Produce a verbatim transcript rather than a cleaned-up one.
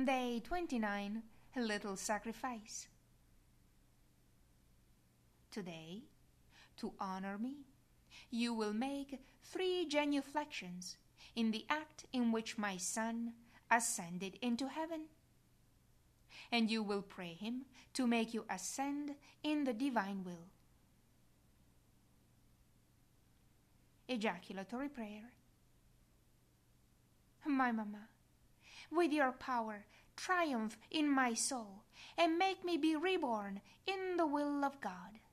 Day twenty-nine. A little sacrifice. Today, to honor me, you will make three genuflections in the act in which my Son ascended into heaven. And you will pray him to make you ascend in the divine will. Ejaculatory prayer. My Mamma, with your power, triumph in my soul, and make me be reborn in the will of God.